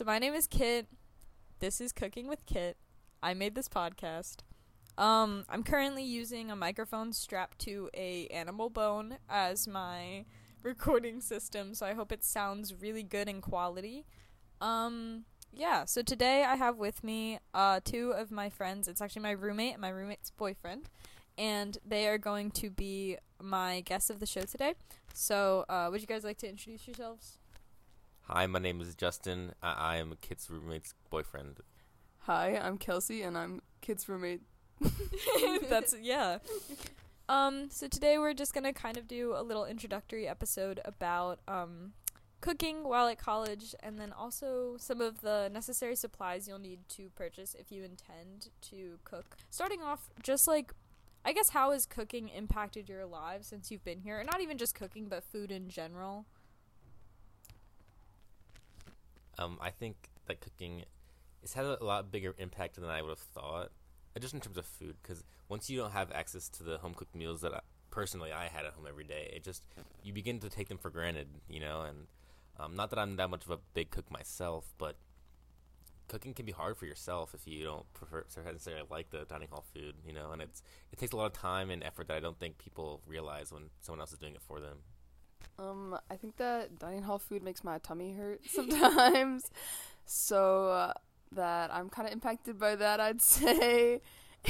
So my name is Kit. This is Cooking with Kit. I made this podcast. I'm currently using a microphone strapped to a animal bone as my recording system, so I hope it sounds really good in quality. So today I have with me two of my friends. It's actually my roommate and my roommate's boyfriend, and they are going to be my guests of the show today. So, would you guys like to introduce yourselves? Hi, my name is Justin. I am Kit's roommate's boyfriend. Hi, I'm Kelsey, and I'm Kit's roommate. Yeah. So today we're just gonna kind of do a little introductory episode about, cooking while at college, and then also some of the necessary supplies you'll need to purchase if you intend to cook. Starting off, just like, I guess, how has cooking impacted your lives since you've been here? And not even just cooking, but food in general. I think that cooking has had a lot bigger impact than I would have thought, just in terms of food, because once you don't have access to the home-cooked meals that I had at home every day, you begin to take them for granted, and not that I'm that much of a big cook myself, but cooking can be hard for yourself if you don't necessarily like the dining hall food, and it takes a lot of time and effort that I don't think people realize when someone else is doing it for them. I think that dining hall food makes my tummy hurt sometimes, so that I'm kind of impacted by that, I'd say.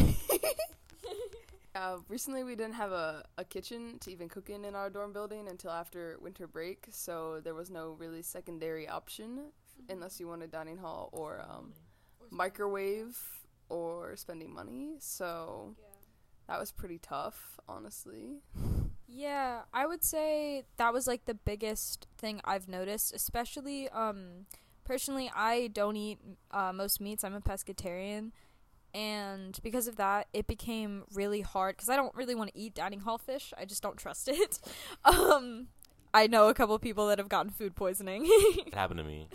Recently we didn't have a kitchen to even cook in our dorm building until after winter break, so there was no really secondary option unless you wanted dining hall or microwave or spending money, so that was pretty tough, honestly. Yeah, I would say that was like the biggest thing I've noticed, especially personally I don't eat most meats. I'm a pescatarian, and because of that it became really hard because I don't really want to eat dining hall fish. I just don't trust it. I know a couple people that have gotten food poisoning. It happened to me.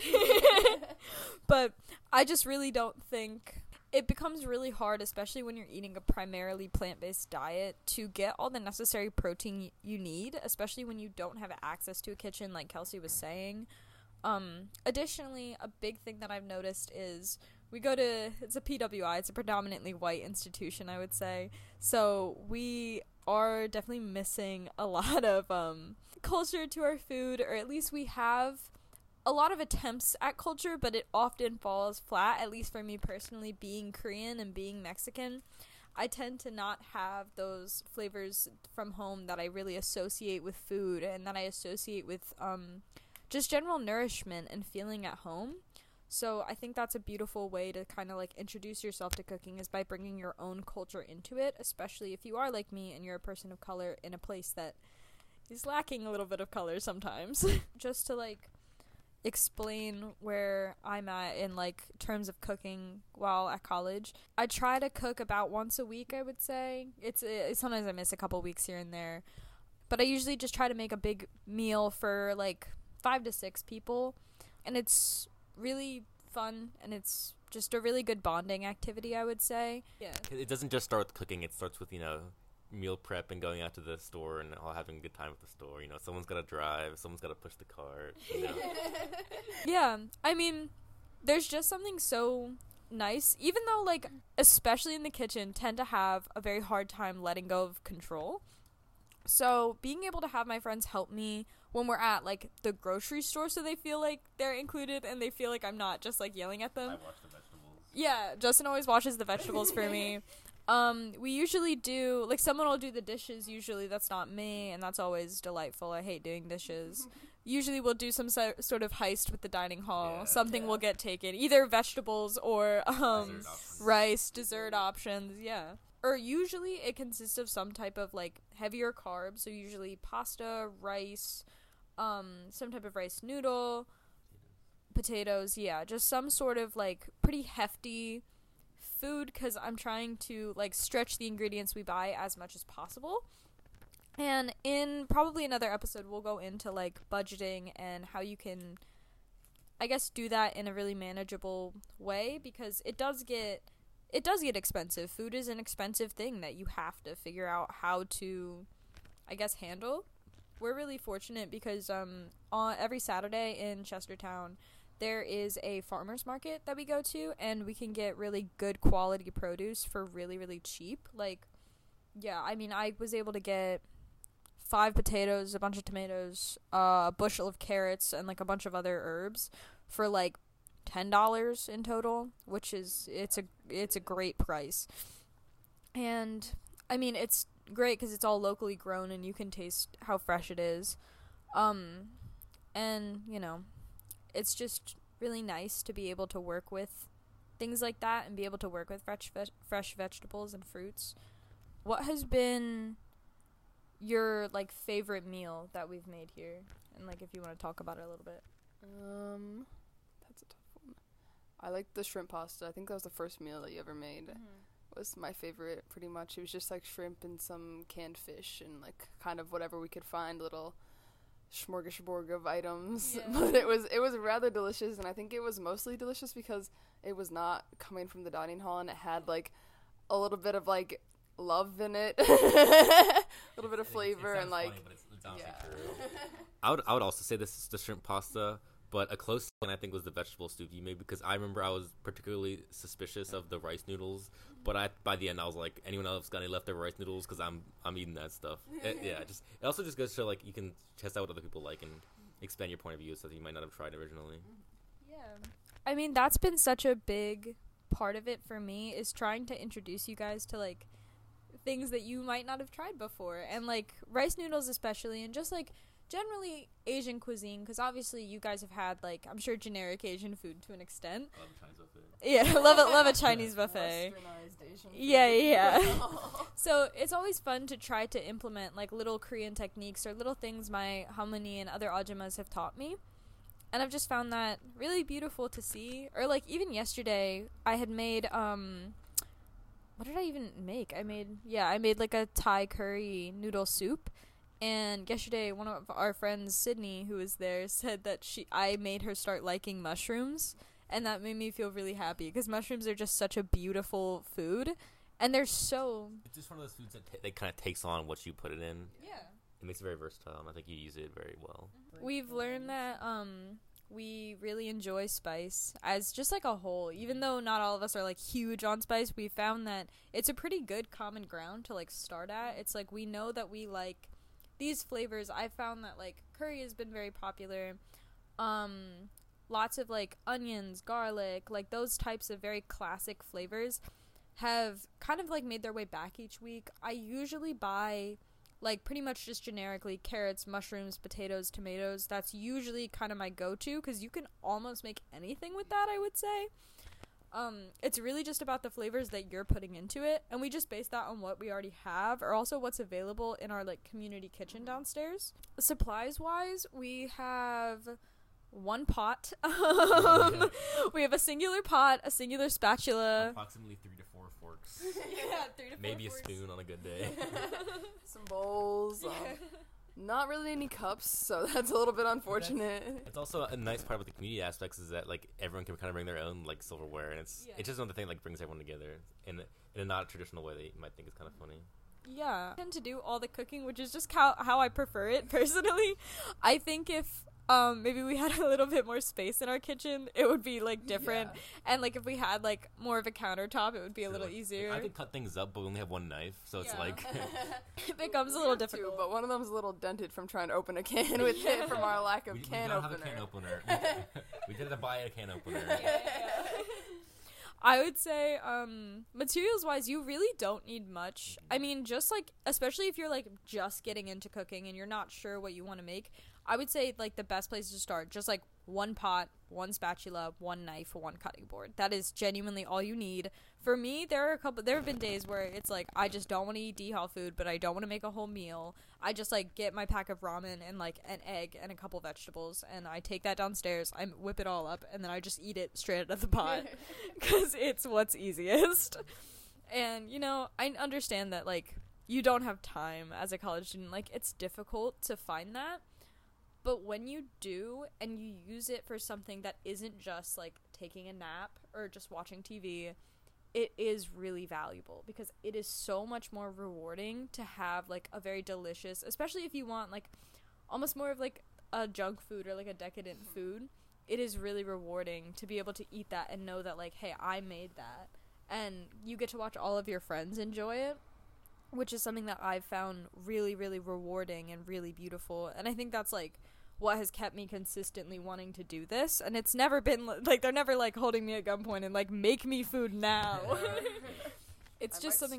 But I just really don't think it becomes really hard, especially when you're eating a primarily plant-based diet, to get all the necessary protein you need, especially when you don't have access to a kitchen, like Kelsey was saying. Additionally, a big thing that I've noticed is it's a PWI, it's a predominantly white institution, I would say, so we are definitely missing a lot of culture to our food, or at least we have a lot of attempts at culture, but it often falls flat, at least for me personally, being Korean and being Mexican. I tend to not have those flavors from home that I really associate with food and that I associate with just general nourishment and feeling at home. So I think that's a beautiful way to kind of like introduce yourself to cooking, is by bringing your own culture into it, especially if you are like me and you're a person of color in a place that is lacking a little bit of color sometimes. Just to like explain where I'm at in like terms of cooking while at college. I try to cook about once a week, I would say. It's sometimes I miss a couple weeks here and there, but I usually just try to make a big meal for like 5 to 6 people, and it's really fun, and it's just a really good bonding activity, I would say. Yeah. It doesn't just start with cooking, it starts with, meal prep and going out to the store and all having a good time at the store. Someone's got to drive, someone's got to push the cart, Yeah, I mean, there's just something so nice, even though, like, especially in the kitchen, tend to have a very hard time letting go of control. So being able to have my friends help me when we're at, like, the grocery store, so they feel like they're included and they feel like I'm not just, like, yelling at them. I wash the vegetables. Yeah, Justin always washes the vegetables for me. We usually do, like, someone will do the dishes usually. That's not me, and that's always delightful. I hate doing dishes. Usually we'll do some sort of heist with the dining hall. Something will get taken, either vegetables or rice, dessert options, yeah. Or usually it consists of some type of, like, heavier carbs, so usually pasta, rice, some type of rice noodle, potatoes, yeah, just some sort of, like, pretty hefty food, because I'm trying to, like, stretch the ingredients we buy as much as possible. And in probably another episode, we'll go into, like, budgeting and how you can, I guess, do that in a really manageable way, because it does get expensive. Food is an expensive thing that you have to figure out how to, I guess, handle. We're really fortunate because every Saturday in Chestertown there is a farmer's market that we go to, and we can get really good quality produce for really, really cheap. Like, yeah, I mean, I was able to get 5 potatoes, a bunch of tomatoes, a bushel of carrots, and like a bunch of other herbs for like $10 in total, which is it's a great price. And I mean, it's great because it's all locally grown and you can taste how fresh it is. And you know, it's just really nice to be able to work with things like that and be able to work with fresh vegetables and fruits. What has been your like favorite meal that we've made here? And like if you want to talk about it a little bit. That's a tough one. I like the shrimp pasta. I think that was the first meal that you ever made. Was my favorite pretty much. It was just like shrimp and some canned fish and like kind of whatever we could find, little smorgasbord of items. Yeah. But it was rather delicious, and I think it was mostly delicious because it was not coming from the dining hall and it had like a little bit of like love in it. A little bit of flavor and like funny, but it's honestly yeah. true. I would also say this is the shrimp pasta, but a close one I think was the vegetable soup you made, because I remember I was particularly suspicious of the rice noodles, but by the end I was like, anyone else got any leftover rice noodles? Because I'm eating that stuff. It also just goes to show like you can test out what other people like and expand your point of view so that you might not have tried originally. Yeah. I mean, that's been such a big part of it for me, is trying to introduce you guys to like things that you might not have tried before, and like rice noodles especially, and just like generally Asian cuisine, because obviously you guys have had like, I'm sure, generic Asian food to an extent. I love a Chinese buffet. Yeah, love a Chinese buffet. Westernized Asian food. Yeah. So it's always fun to try to implement like little Korean techniques or little things my Harmony and other ajumas have taught me. And I've just found that really beautiful to see. Or like even yesterday I had made what did I even make? I made like a Thai curry noodle soup. And yesterday one of our friends, Sydney, who was there, said that I made her start liking mushrooms. And that made me feel really happy, because mushrooms are just such a beautiful food, and they're so... It's just one of those foods that kind of takes on what you put it in. Yeah. It makes it very versatile, and I think you use it very well. We've learned that we really enjoy spice as just like a whole. Even though not all of us are like huge on spice, we found that it's a pretty good common ground to like start at. It's like we know that we like these flavors. I found that like curry has been very popular. Lots of like onions, garlic, like those types of very classic flavors have kind of like made their way back each week. I usually buy like pretty much just generically carrots, mushrooms, potatoes, tomatoes. That's usually kind of my go-to, because you can almost make anything with that, I would say. It's really just about the flavors that you're putting into it, and we just base that on what we already have, or also what's available in our like community kitchen downstairs. Supplies wise, we have one pot. We have a singular pot, a singular spatula, Approximately 3 to 4 forks. 3 to 4 Maybe forks. a spoon on a good day. some bowls. Not really any cups, so that's a little bit unfortunate. It's also a nice part with the community aspects is that like everyone can kind of bring their own like silverware, and it's just another thing like brings everyone together in a not traditional way that you might think is kind of funny. Yeah. I tend to do all the cooking, which is just how I prefer it personally. I think if maybe we had a little bit more space in our kitchen, it would be like different. Yeah. And like if we had like more of a countertop, it would be a little Like, easier. I could cut things up, but we only have one knife, so it's Yeah. like It becomes a little Too, difficult. but one of them's a little dented from trying to open a can with it from our lack of we can don't opener. have a can opener. We did have to buy a can opener. I would say, materials-wise, you really don't need much. I mean, just, like, especially if you're, like, just getting into cooking and you're not sure what you want to make, I would say, like, the best place to start, just, like, one pot, one spatula, one knife, one cutting board. That is genuinely all you need. For me, there have been days where it's, like, I just don't want to eat D-Hall food, but I don't want to make a whole meal. I just, like, get my pack of ramen and, like, an egg and a couple vegetables, and I take that downstairs, I whip it all up, and then I just eat it straight out of the pot, because it's what's easiest. And, you know, I understand that, like, you don't have time as a college student. Like, it's difficult to find that. But when you do, and you use it for something that isn't just, like, taking a nap or just watching TV, it is really valuable, because it is so much more rewarding to have, like, a very delicious, especially if you want, like, almost more of, like, a junk food or, like, a decadent food. it is really rewarding to be able to eat that and know that, like, hey, I made that. And you get to watch all of your friends enjoy it, which is something that I've found really, really rewarding and really beautiful. And I think that's, like, what has kept me consistently wanting to do this. And it's never been, like, they're never, like, holding me at gunpoint and, like, make me food now. It's just something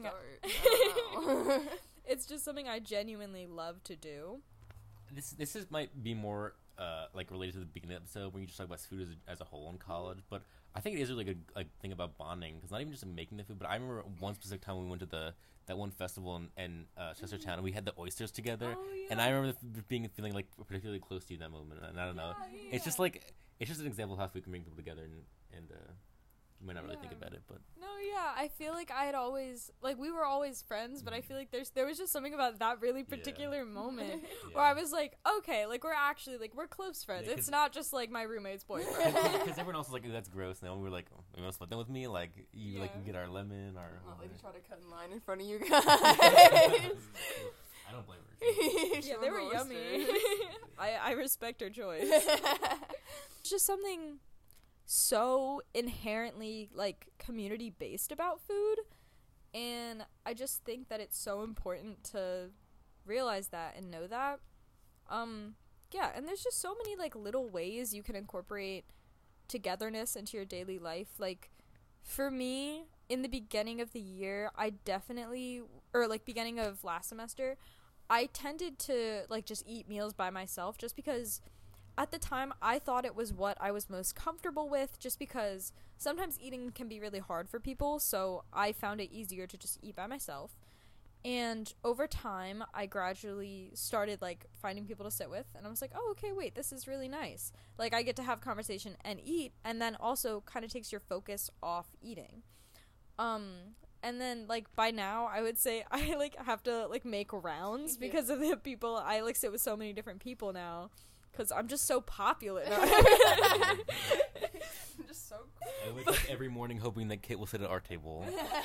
it's just something I genuinely love to do. This might be more like related to the beginning of the episode when you just talk about food as a whole in college, but I think it is a really good thing about bonding, because not even just making the food, but I remember one specific time we went to that one festival in Chestertown, and we had the oysters together, and I remember feeling like particularly close to you in that moment, and I don't know, it's just an example of how food can bring people together, and you might not really think about it, but I feel like I had always, like, we were always friends, but I feel like there was just something about that really particular moment where I was like, okay, like, we're actually, like, we're close friends. It's not just, like, my roommate's boyfriend. Because everyone else was like, ooh, that's gross. Now we were like, oh, you want to split them with me? Like, you get our lemon, our... Like, you try to cut in line in front of you guys. I don't blame her. Yeah, they were yummy. I respect her choice. It's just something so inherently, like, community based about food, and I just think that it's so important to realize that and know that. And there's just so many, like, little ways you can incorporate togetherness into your daily life. Like, for me, in the beginning of the year, beginning of last semester, I tended to, like, just eat meals by myself, just because at the time, I thought it was what I was most comfortable with, just because sometimes eating can be really hard for people, so I found it easier to just eat by myself. And over time, I gradually started, like, finding people to sit with, and I was like, oh, okay, wait, this is really nice. Like, I get to have conversation and eat, and then also kind of takes your focus off eating. And then, like, by now, I would say I, like, have to, like, make rounds because of the people. I, like, sit with so many different people now. Because I'm just so popular. I'm just so cool. I wake up every morning hoping that Kit will sit at our table.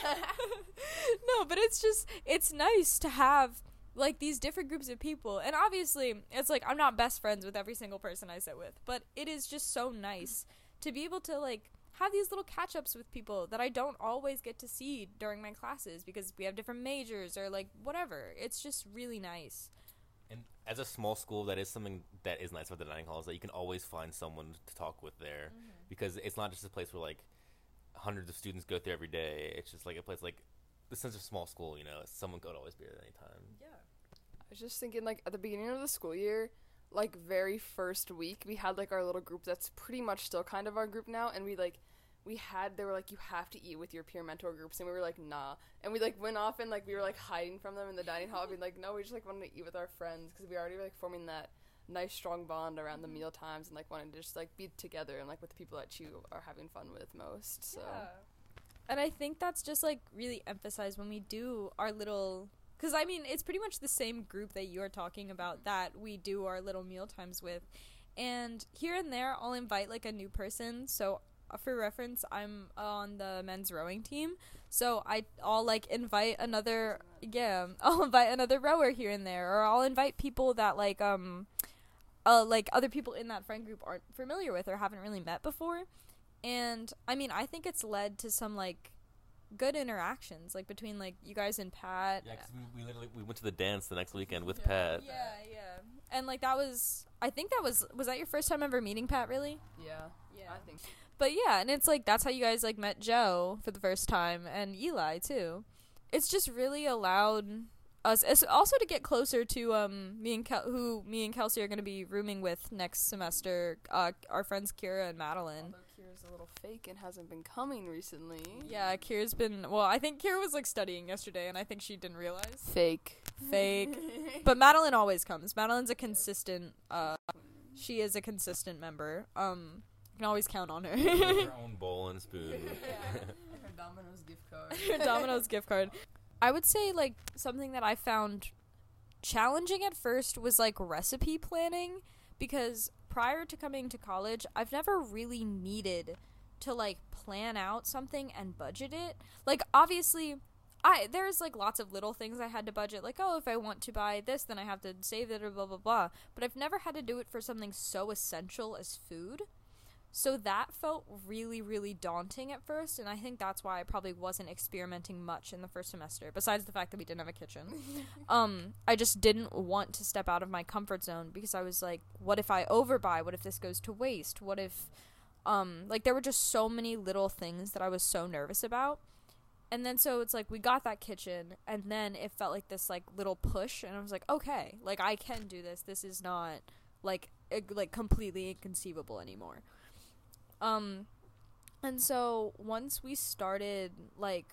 No, but it's nice to have, like, these different groups of people. And obviously, it's like, I'm not best friends with every single person I sit with. But it is just so nice to be able to, like, have these little catch-ups with people that I don't always get to see during my classes because we have different majors or, like, whatever. It's just really nice. And as a small school, that is something that is nice about the dining hall, is that you can always find someone to talk with there, because it's not just a place where, like, hundreds of students go there every day. It's just, like, a place, like, the sense of small school, you know, someone could always be there at any time. Yeah. I was just thinking, like, at the beginning of the school year, like, very first week, we had, like, our little group that's pretty much still kind of our group now, and they were like, you have to eat with your peer mentor groups, and we were like, nah, and we, like, went off and, like, we were, like, hiding from them in the dining hall, being like, no, we just, like, wanted to eat with our friends, because we already were, like, forming that nice strong bond around the meal times, and, like, wanted to just, like, be together and, like, with the people that you are having fun with most. So and I think that's just, like, really emphasized when we do our little, because I mean, it's pretty much the same group that you're talking about that we do our little meal times with, and here and there I'll invite, like, a new person. So for reference, I'm on the men's rowing team, so I'll, like, invite another rower here and there, or I'll invite people that, like other people in that friend group aren't familiar with or haven't really met before. And I mean, I think it's led to some, like, good interactions, like, between, like, you guys and Pat. Yeah, because we went to the dance the next weekend with Pat. Yeah. And, like, was that your first time ever meeting Pat, really? Yeah, I think so. But yeah, and it's like, that's how you guys, like, met Joe for the first time, and Eli too. It's just really allowed us also to get closer to me and Kelsey are going to be rooming with next semester. Our friends Kira and Madeline. Although Kira's a little fake and hasn't been coming recently. Yeah, Kira's been, well, I think Kira was, like, studying yesterday, and I think she didn't realize. Fake. But Madeline always comes. Madeline's a consistent. She is a consistent member. You can always count on her. Her own bowl and spoon. Her Domino's gift card. Her Domino's gift card. I would say, like, something that I found challenging at first was, like, recipe planning, because prior to coming to college, I've never really needed to, like, plan out something and budget it. Like, obviously, there's, like, lots of little things I had to budget, like, oh, if I want to buy this, then I have to save it, or blah, blah, blah. But I've never had to do it for something so essential as food. So that felt really, really daunting at first, and I think that's why I probably wasn't experimenting much in the first semester, besides the fact that we didn't have a kitchen. I just didn't want to step out of my comfort zone, because I was like, what if I overbuy? What if this goes to waste? What if, like, there were just so many little things that I was so nervous about. And then so it's like, we got that kitchen, and then it felt like this, like, little push, and I was like, okay, like, I can do this. This is not, like completely inconceivable anymore. And so once we started, like,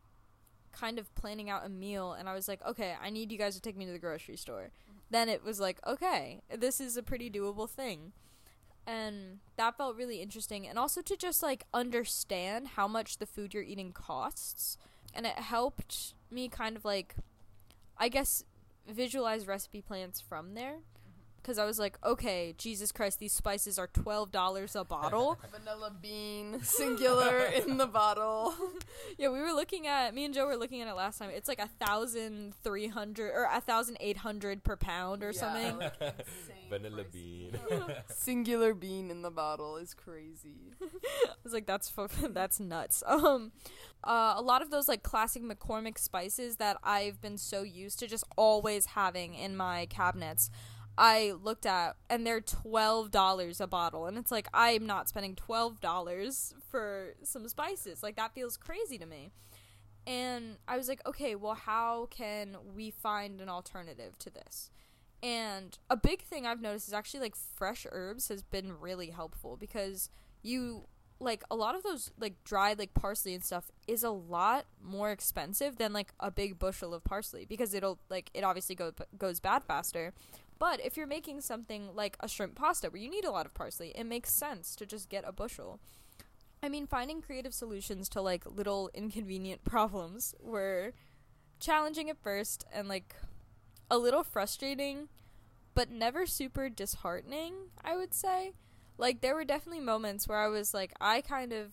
kind of planning out a meal, and I was like, okay, I need you guys to take me to the grocery store, then it was like, okay, this is a pretty doable thing. And that felt really interesting. And also to just, like, understand how much the food you're eating costs. And it helped me kind of, like, I guess, visualize recipe plans from there. Because I was like, okay, Jesus Christ, these spices are $12 a bottle. Vanilla bean, singular in the bottle. Yeah, me and Joe were looking at it last time. It's like 1,300 or 1,800 per pound or something. Like Vanilla bean. Singular bean in the bottle is crazy. I was like, that's nuts. A lot of those, like, classic McCormick spices that I've been so used to just always having in my cabinets, I looked at, and they're $12 a bottle, and it's like, I'm not spending $12 for some spices. Like, that feels crazy to me. And I was like, okay, well, how can we find an alternative to this? And a big thing I've noticed is actually, like, fresh herbs has been really helpful, because you, like, a lot of those, like, dried, like, parsley and stuff is a lot more expensive than, like, a big bushel of parsley, because it obviously goes bad faster. But if you're making something like a shrimp pasta where you need a lot of parsley, it makes sense to just get a bushel. I mean, finding creative solutions to, like, little inconvenient problems were challenging at first and, like, a little frustrating, but never super disheartening, I would say. Like, there were definitely moments where I was like, I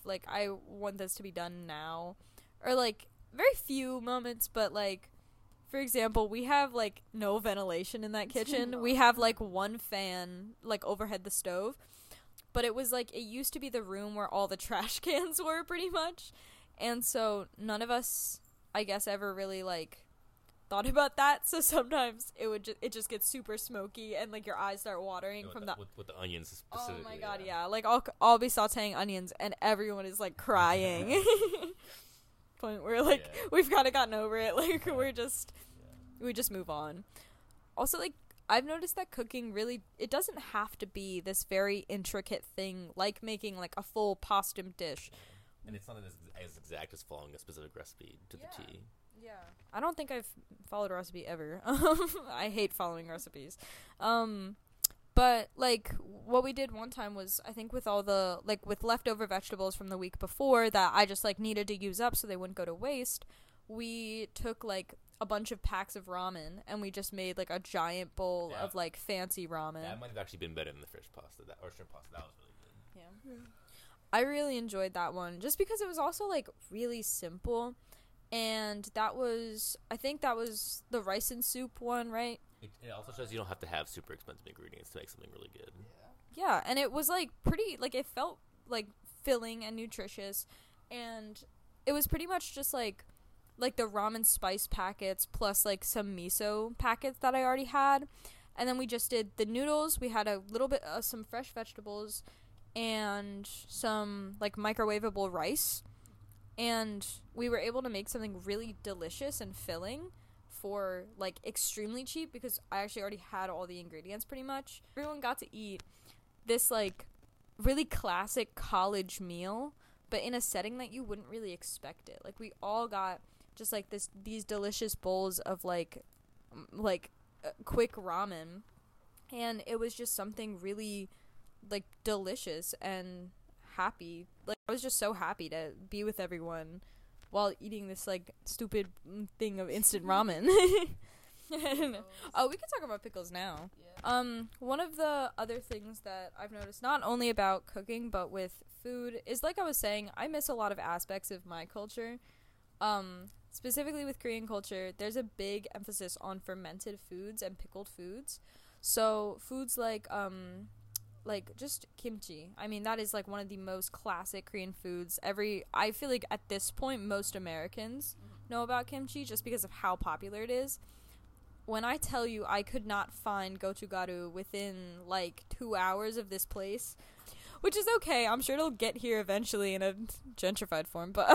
want this to be done now. Or, like, very few moments, but, like, for example, we have, like, no ventilation in that kitchen. We have, like, one fan, like, overhead the stove. But it was, like, it used to be the room where all the trash cans were, pretty much. And so none of us, I guess, ever really, like, thought about that. So sometimes it just gets super smoky, and, like, your eyes start watering from that. With the onions specifically. Oh, my God, yeah. Like, I'll be sauteing onions, and everyone is, like, crying. Point where, like, we've kind of gotten over it. Like, we just move on. Also, like, I've noticed that cooking really, it doesn't have to be this very intricate thing, like making, like, a full pasta dish. And it's not as exact as following a specific recipe to the T. Yeah. I don't think I've followed a recipe ever. I hate following recipes. But, like, what we did one time was, I think with all the, like, with leftover vegetables from the week before that I just, like, needed to use up so they wouldn't go to waste, we took, like, a bunch of packs of ramen, and we just made, like, a giant bowl of, like, fancy ramen. That might have actually been better than the fish pasta, or shrimp pasta. That was really good. Yeah. I really enjoyed that one, just because it was also, like, really simple, and I think that was the rice and soup one, right? It also shows you don't have to have super expensive ingredients to make something really good. Yeah, and it was, like, pretty, like, it felt, like, filling and nutritious, and it was pretty much just, like the ramen spice packets plus, like, some miso packets that I already had. And then we just did the noodles. We had a little bit of some fresh vegetables and some, like, microwavable rice. And we were able to make something really delicious and filling for, like, extremely cheap, because I actually already had all the ingredients pretty much. Everyone got to eat this, like, really classic college meal, but in a setting that you wouldn't really expect it. Like, we all got just, like, these delicious bowls of, like quick ramen, and it was just something really, like, delicious and happy. Like, I was just so happy to be with everyone while eating this, like, stupid thing of instant ramen. Oh, we can talk about pickles now. Yeah. One of the other things that I've noticed, not only about cooking but with food, is, like I was saying, I miss a lot of aspects of my culture. Specifically with Korean culture, there's a big emphasis on fermented foods and pickled foods. So foods like like, just kimchi. I mean, that is, like, one of the most classic Korean foods. I feel like at this point, most Americans know about kimchi just because of how popular it is. When I tell you I could not find gochugaru within, like, 2 hours of this place, which is okay. I'm sure it'll get here eventually in a gentrified form, but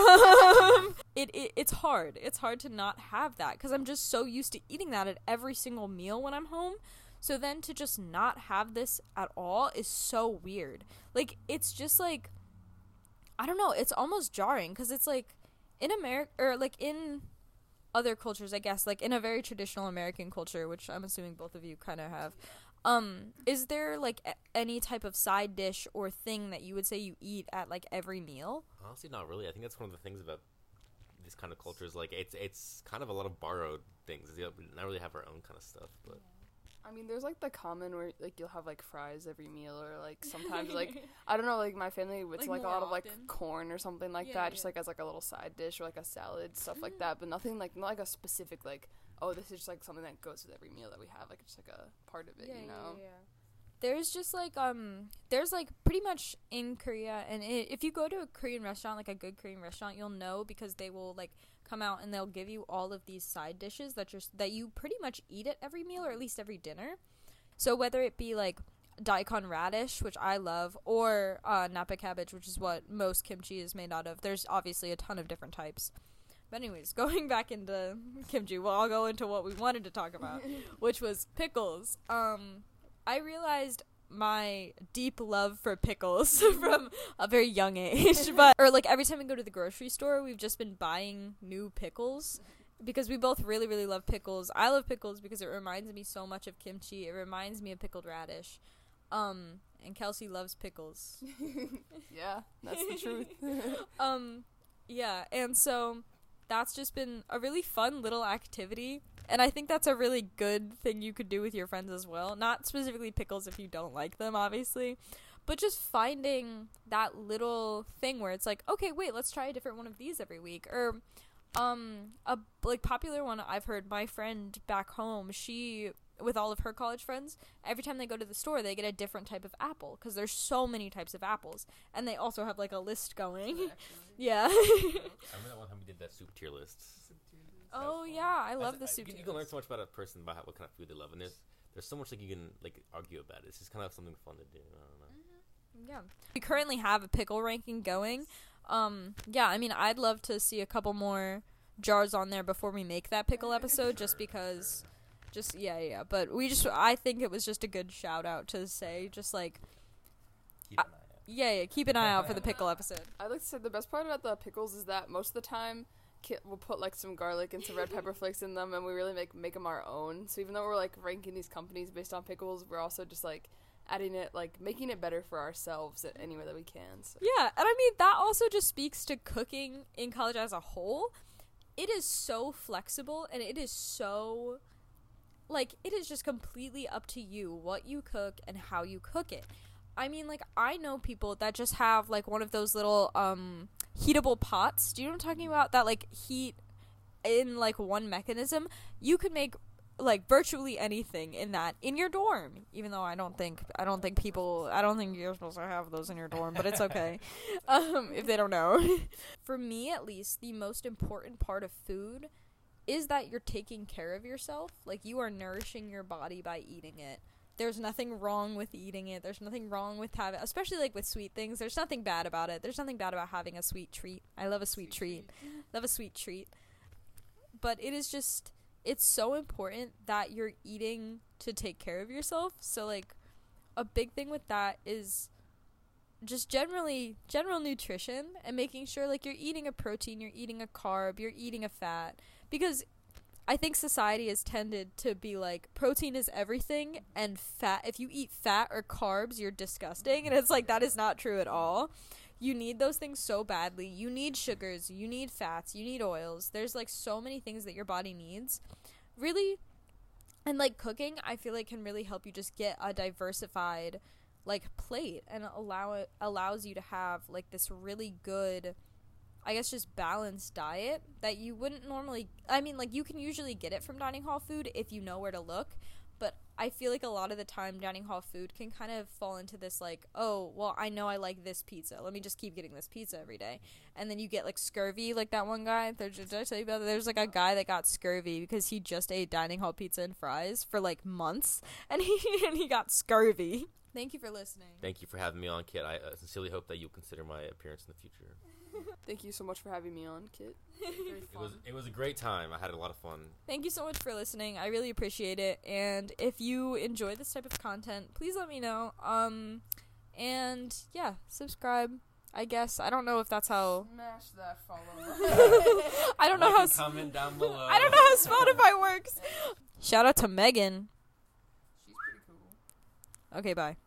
it's hard. It's hard to not have that because I'm just so used to eating that at every single meal when I'm home. So then to just not have this at all is so weird. Like, it's just, like, I don't know. It's almost jarring because it's, like, in America, or, like, in other cultures, I guess, like, in a very traditional American culture, which I'm assuming both of you kind of have, is there, like, any type of side dish or thing that you would say you eat at, like, every meal? Honestly, not really. I think that's one of the things about these kind of cultures. Like, it's kind of a lot of borrowed things. We not really have our own kind of stuff, but... I mean, there's, like, the common where, like, you'll have, like, fries every meal, or, like, sometimes, like, I don't know, like, my family, it's, like, a lot of, like, corn or something like that, just, like, as, like, a little side dish, or, like, a salad, stuff like that, but nothing, like, not, like, a specific, like, oh, this is just, like, something that goes with every meal that we have, like, it's, like, a part of it, you know? There's just, like, there's, like, pretty much in Korea, and if you go to a Korean restaurant, like, a good Korean restaurant, you'll know because they will, like, come out and they'll give you all of these side dishes that you pretty much eat at every meal or at least every dinner. So whether it be like daikon radish, which I love, or napa cabbage, which is what most kimchi is made out of. There's obviously a ton of different types. But anyways, going back into kimchi, well, I'll go into what we wanted to talk about, which was pickles. I realized my deep love for pickles from a very young age, or like every time we go to the grocery store, we've just been buying new pickles because we both really, really love pickles. I love pickles because it reminds me so much of kimchi. It reminds me of pickled radish. And Kelsey loves pickles. Yeah, that's the truth. Yeah, and so that's just been a really fun little activity. And I think that's a really good thing you could do with your friends as well. Not specifically pickles if you don't like them, obviously. But just finding that little thing where it's like, okay, wait, let's try a different one of these every week. Or a like popular one I've heard, my friend back home, she, with all of her college friends, every time they go to the store, they get a different type of apple. Because there's so many types of apples. And they also have, like, a list going. Yeah. I remember that one time we did that soup tier list. Oh, yeah, I love the soup. You can learn so much about a person about what kind of food they love, and there's so much like you can like argue about it. It's just kind of something fun to do. I don't know. Yeah, we currently have a pickle ranking going. Yeah, I mean, I'd love to see a couple more jars on there before we make that pickle episode, just because. Just yeah. But I think it was just a good shout out to say, just like. Keep an eye out. Yeah, keep an eye out for the pickle episode. I'd like to say the best part about the pickles is that most of the time we'll put like some garlic and some red pepper flakes in them, and we really make them our own. So even though we're like ranking these companies based on pickles, we're also just like adding it, like making it better for ourselves in any way that we can. So. Yeah, and I mean that also just speaks to cooking in college as a whole. It is so flexible, and it is so like it is just completely up to you what you cook and how you cook it. I mean, like, I know people that just have, like, one of those little, heatable pots. Do you know what I'm talking about? That, like, heat in, like, one mechanism. You could make, like, virtually anything in that in your dorm. Even though I don't think you're supposed to have those in your dorm, but it's okay. If they don't know. For me, at least, the most important part of food is that you're taking care of yourself. Like, you are nourishing your body by eating it. There's nothing wrong with eating it. There's nothing wrong with having, especially like with sweet things. There's nothing bad about it. There's nothing bad about having a sweet treat. I love a sweet treat. Love a sweet treat. But it is just, it's so important that you're eating to take care of yourself. So like a big thing with that is just general nutrition and making sure like you're eating a protein, you're eating a carb, you're eating a fat. Because I think society has tended to be like, protein is everything, and fat, if you eat fat or carbs, you're disgusting, and it's like, that is not true at all. You need those things so badly. You need sugars, you need fats, you need oils. There's like so many things that your body needs. Really, and like cooking, I feel like can really help you just get a diversified like plate, and allows you to have like this really good, I guess, just balanced diet that you wouldn't normally, I mean, like, you can usually get it from dining hall food if you know where to look, but I feel like a lot of the time dining hall food can kind of fall into this like, oh, well, I know I like this pizza. Let me just keep getting this pizza every day. And then you get like scurvy, like that one guy. Did I tell you about that? There's like a guy that got scurvy because he just ate dining hall pizza and fries for like months, and he got scurvy. Thank you for listening. Thank you for having me on, Kit. I sincerely hope that you'll consider my appearance in the future. Thank you so much for having me on, Kit. Very fun. It was a great time. I had a lot of fun. Thank you so much for listening. I really appreciate it. And if you enjoy this type of content, please let me know. And yeah, subscribe. I guess I don't know if that's how. Smash that follow. I don't know how. Comment down below. I don't know how Spotify works. Shout out to Megan. She's pretty cool. Okay, bye.